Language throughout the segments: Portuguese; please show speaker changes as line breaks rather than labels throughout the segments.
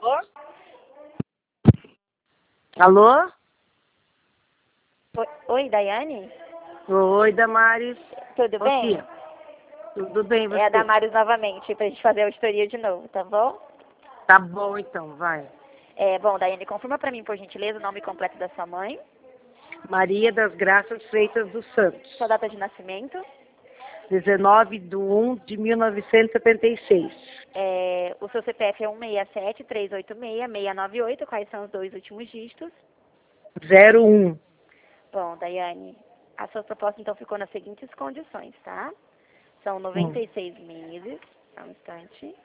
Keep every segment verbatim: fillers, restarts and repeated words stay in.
Alô?
Oi, oi, Daiane?
Oi, Damares.
Tudo
Bom
bem?
dia. Tudo bem, você?
É a Damares novamente, pra gente fazer a auditoria de novo, tá bom?
Tá bom, então, vai.
É, bom, Daiane, confirma pra mim, por gentileza, o nome completo da sua mãe,
Maria das Graças Freitas dos Santos.
sua data de nascimento,
dezenove de um de mil novecentos e setenta e seis.
é, o seu C P F é um seis sete, três oito seis, seis nove oito, quais são os dois últimos dígitos?
zero um.
Bom, Daiane, a sua proposta então ficou nas seguintes condições, tá? São noventa
Hum.
e seis meses, só um instante.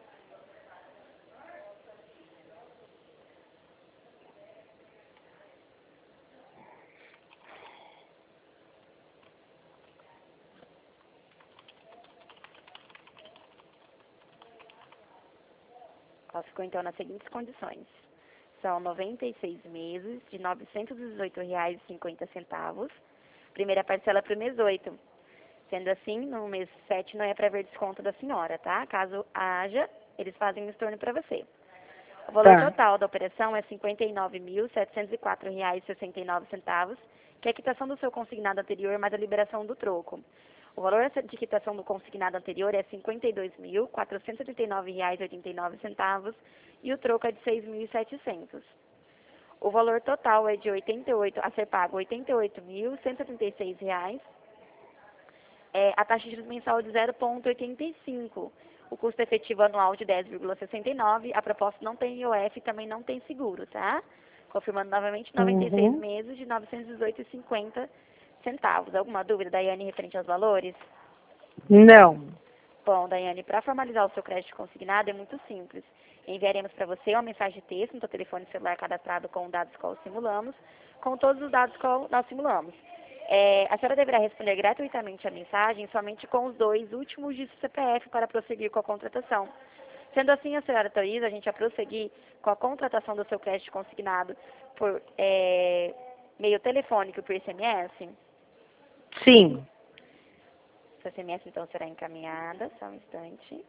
Ela ficou então nas seguintes condições. São noventa e seis meses de novecentos e dezoito reais e cinquenta centavos. Primeira parcela para o mês oito. Sendo assim, no mês sete não é para ver desconto da senhora, tá? Caso haja, eles fazem um estorno para você. O valor
Tá.
total da operação é cinquenta e nove mil, setecentos e quatro reais e sessenta e nove centavos, que é a quitação do seu consignado anterior mais a liberação do troco. O valor de quitação do consignado anterior é cinquenta e dois mil, quatrocentos e oitenta e nove reais e oitenta e nove centavos e o troco é de seis mil e setecentos. O valor total é de oitenta e oito, a ser pago oitenta e oito mil, cento e setenta e seis reais. É, a taxa de juros mensal é de zero vírgula oitenta e cinco. O custo efetivo anual de dez vírgula sessenta e nove. A proposta não tem I O F e também não tem seguro, tá? Confirmando novamente, noventa e seis
Uhum.
meses de novecentos e dezoito reais e cinquenta centavos. Alguma dúvida, Daiane, referente aos valores?
Não.
Bom, Daiane, para formalizar o seu crédito consignado é muito simples. Enviaremos para você uma mensagem de texto no seu telefone celular cadastrado com os dados que simulamos, com todos os dados que nós simulamos. É, a senhora deverá responder gratuitamente a mensagem somente com os dois últimos dígitos do C P F para prosseguir com a contratação. Sendo assim, a senhora autoriza a gente a prosseguir com a contratação do seu crédito consignado por é, meio telefônico e por S M S?
Sim.
Sua S M S, então, será encaminhada. Só um instante.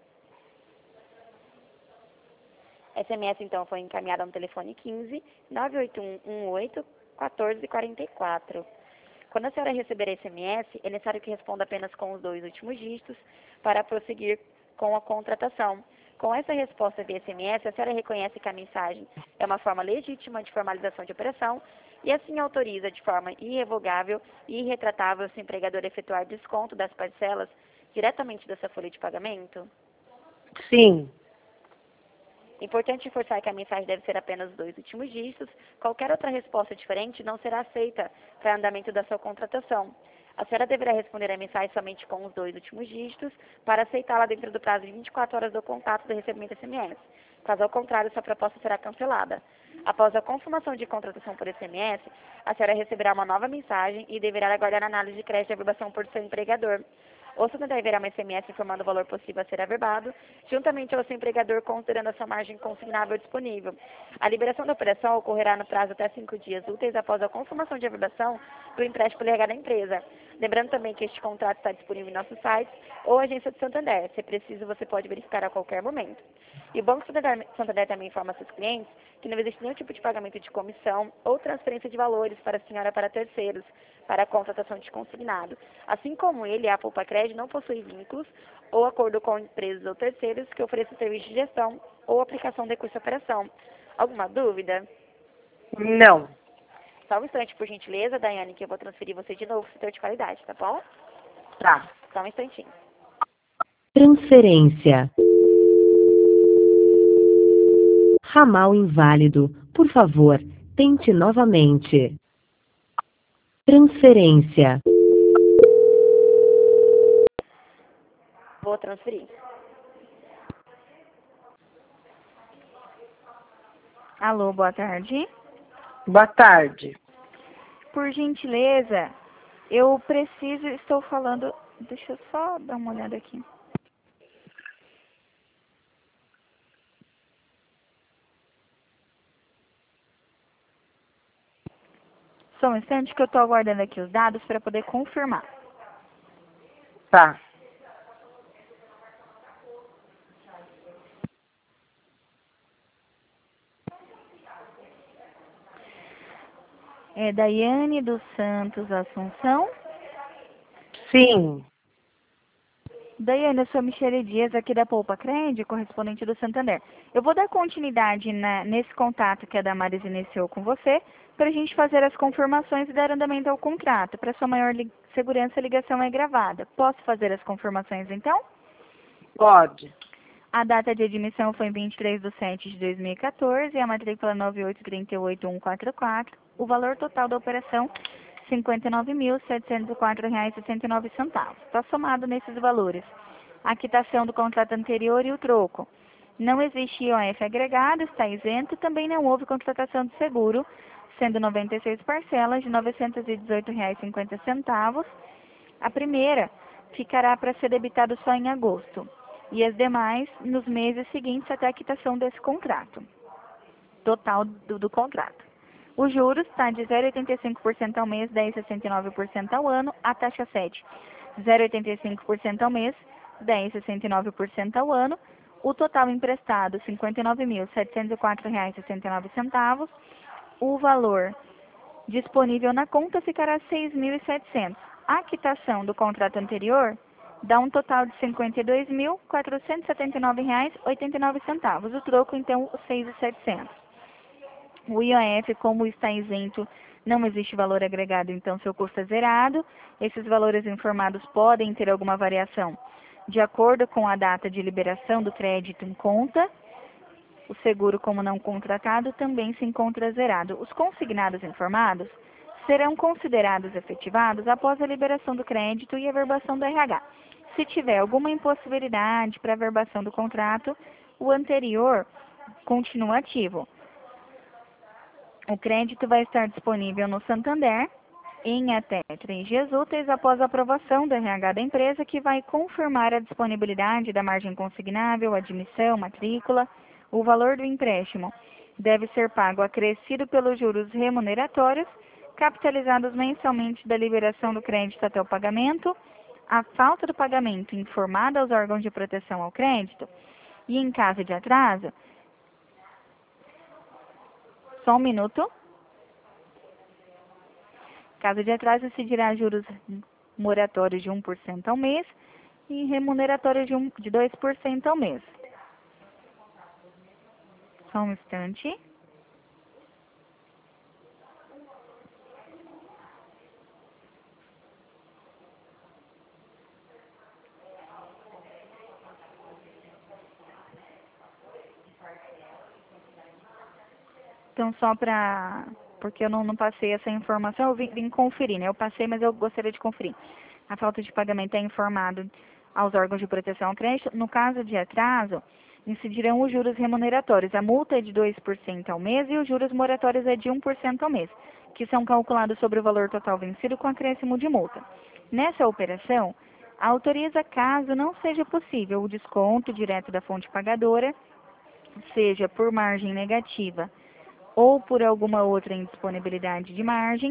S M S, então, foi encaminhada no telefone quinze, nove oito um, um oito, um quatro quatro quatro. Quando a senhora receber a S M S, é necessário que responda apenas com os dois últimos dígitos para prosseguir com a contratação. Com essa resposta via S M S, a senhora reconhece que a mensagem é uma forma legítima de formalização de operação e assim autoriza de forma irrevogável e irretratável se o empregador efetuar desconto das parcelas diretamente da sua folha de pagamento?
Sim.
Importante reforçar que a mensagem deve ser apenas os dois últimos dígitos. Qualquer outra resposta diferente não será aceita para andamento da sua contratação. A senhora deverá responder a mensagem somente com os dois últimos dígitos para aceitá-la dentro do prazo de vinte e quatro horas do contato do recebimento S M S. Caso ao contrário, sua proposta será cancelada. Após a confirmação de contratação por S M S, a senhora receberá uma nova mensagem e deverá aguardar a análise de crédito de averbação por seu empregador. Ou se deverá uma S M S informando o valor possível a ser averbado, juntamente ao seu empregador, considerando a sua margem consignável disponível. A liberação da operação ocorrerá no prazo até cinco dias úteis após a confirmação de averbação do empréstimo legado da empresa. Lembrando também que este contrato está disponível em nosso site ou agência de Santander. Se preciso, você pode verificar a qualquer momento. E o Banco Santander, Santander também informa a seus clientes que não existe nenhum tipo de pagamento de comissão ou transferência de valores para a senhora para terceiros, para a contratação de consignado. Assim como ele, a Poupa Crédito não possui vínculos ou acordo com empresas ou terceiros que ofereçam serviço de gestão ou aplicação de recurso de operação. Alguma dúvida?
Não.
Só um instante, por gentileza, Daiane, que eu vou transferir você de novo para o setor de qualidade, tá bom?
Tá.
Só um instantinho.
Transferência. Ramal inválido. Por favor, tente novamente. Transferência.
Vou transferir. Alô, boa tarde.
Boa tarde.
Por gentileza, eu preciso, estou falando, deixa eu só dar uma olhada aqui. Só um instante que eu estou aguardando aqui os dados para poder confirmar.
Tá.
É Daiane dos Santos Assunção.
Sim.
Daiane, eu sou Michele Dias, aqui da Poupa Cred, correspondente do Santander. Eu vou dar continuidade na, nesse contato que a Damares iniciou com você, para a gente fazer as confirmações e dar andamento ao contrato. Para sua maior li segurança, a ligação é gravada. Posso fazer as confirmações, então?
Pode.
A data de admissão foi em vinte e três de setembro de dois mil e quatorze, a matrícula nove oito três oito um quatro quatro. O valor total da operação, cinquenta e nove mil, setecentos e quatro reais e sessenta e nove centavos. Está somado nesses valores a quitação do contrato anterior e o troco. Não existe I O F agregado, está isento, também não houve contratação de seguro, sendo noventa e seis parcelas de novecentos e dezoito reais e cinquenta centavos. A primeira ficará para ser debitada só em agosto e as demais nos meses seguintes até a quitação desse contrato, total do, do contrato. Os juros está de zero vírgula oitenta e cinco por cento ao mês, dez vírgula sessenta e nove por cento ao ano, a taxa sete, zero vírgula oitenta e cinco por cento ao mês, dez vírgula sessenta e nove por cento ao ano, o total emprestado, cinquenta e nove mil, setecentos e quatro reais e sessenta e nove centavos, o valor disponível na conta ficará seis mil e setecentos. A quitação do contrato anterior dá um total de cinquenta e dois mil, quatrocentos e setenta e nove reais e oitenta e nove centavos. O troco, então, seis mil e setecentos. O I O F, como está isento, não existe valor agregado, então seu custo é zerado. Esses valores informados podem ter alguma variação de acordo com a data de liberação do crédito em conta. O seguro, como não contratado, também se encontra zerado. Os consignados informados serão considerados efetivados após a liberação do crédito e a verbação do R H. Se tiver alguma impossibilidade para a verbação do contrato, o anterior continua ativo. O crédito vai estar disponível no Santander em até três dias úteis após a aprovação do R H da empresa, que vai confirmar a disponibilidade da margem consignável, admissão, matrícula. O valor do empréstimo deve ser pago acrescido pelos juros remuneratórios, capitalizados mensalmente da liberação do crédito até o pagamento, a falta do pagamento informada aos órgãos de proteção ao crédito e, em caso de atraso, só um minuto. Caso de atraso, incidirá juros moratórios de um por cento ao mês e remuneratórios de, um, de dois por cento ao mês. Só um instante. Então, só para... porque eu não, não passei essa informação, eu vim, vim conferir, né? Eu passei, mas eu gostaria de conferir. A falta de pagamento é informado aos órgãos de proteção ao crédito. No caso de atraso, incidirão os juros remuneratórios. A multa é de dois por cento ao mês e os juros moratórios é de um por cento ao mês, que são calculados sobre o valor total vencido com acréscimo de multa. Nessa operação, autoriza, caso não seja possível, o desconto direto da fonte pagadora, seja por margem negativa ou por alguma outra indisponibilidade de margem,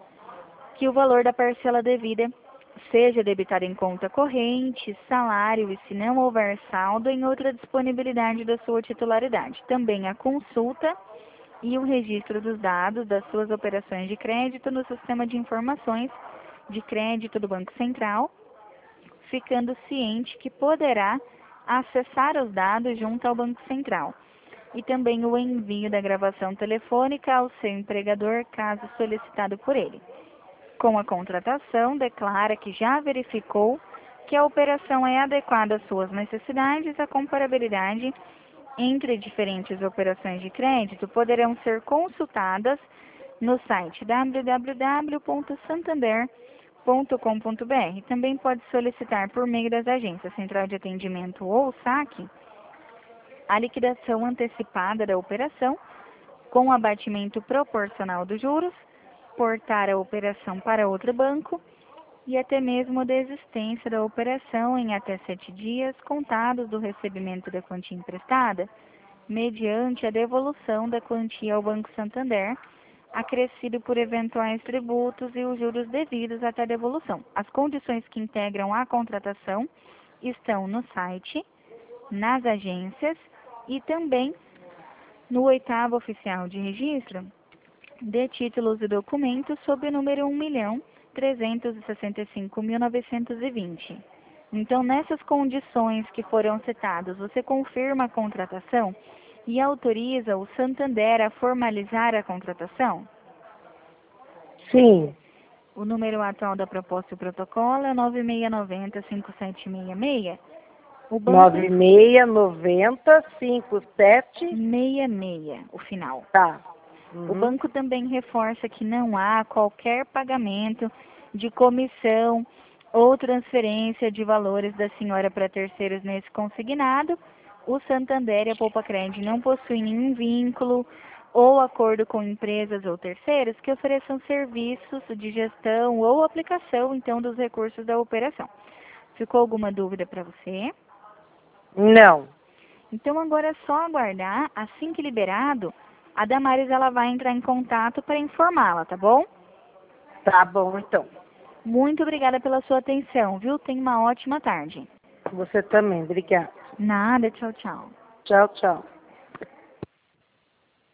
que o valor da parcela devida seja debitado em conta corrente, salário e, se não houver saldo, em outra disponibilidade da sua titularidade. Também a consulta e o registro dos dados das suas operações de crédito no sistema de informações de crédito do Banco Central, ficando ciente que poderá acessar os dados junto ao Banco Central. E também o envio da gravação telefônica ao seu empregador, caso solicitado por ele. Com a contratação, declara que já verificou que a operação é adequada às suas necessidades. A comparabilidade entre diferentes operações de crédito poderão ser consultadas no site w w w ponto santander ponto com ponto b r. Também pode solicitar por meio das agências Central de Atendimento ou saque a liquidação antecipada da operação com abatimento proporcional dos juros, portar a operação para outro banco e até mesmo a desistência da operação em até sete dias contados do recebimento da quantia emprestada, mediante a devolução da quantia ao Banco Santander, acrescido por eventuais tributos e os juros devidos até a devolução. As condições que integram a contratação estão no site, nas agências e também no oitavo oficial de registro,
de títulos e documentos sob o número um milhão trezentos e sessenta e cinco mil novecentos e vinte. Então, nessas condições que foram citadas, você confirma a contratação e autoriza o Santander a formalizar a contratação?
Sim.
O número atual da proposta e o protocolo é nove seis nove zero, cinco sete seis seis. O banco...
nove seis nove zero, cinco sete
seis seis, o final.
Tá.
O
Uhum.
banco também reforça que não há qualquer pagamento de comissão ou transferência de valores da senhora para terceiros nesse consignado. O Santander e a Poupa Cred não possuem nenhum vínculo ou acordo com empresas ou terceiros que ofereçam serviços de gestão ou aplicação, então, dos recursos da operação. Ficou alguma dúvida para você?
Não.
Então, agora é só aguardar. Assim que liberado, a Damares ela vai entrar em contato para informá-la, tá bom?
Tá bom, então.
Muito obrigada pela sua atenção, viu? Tenha uma ótima tarde.
Você também. Obrigada.
Nada, tchau, tchau.
Tchau, tchau.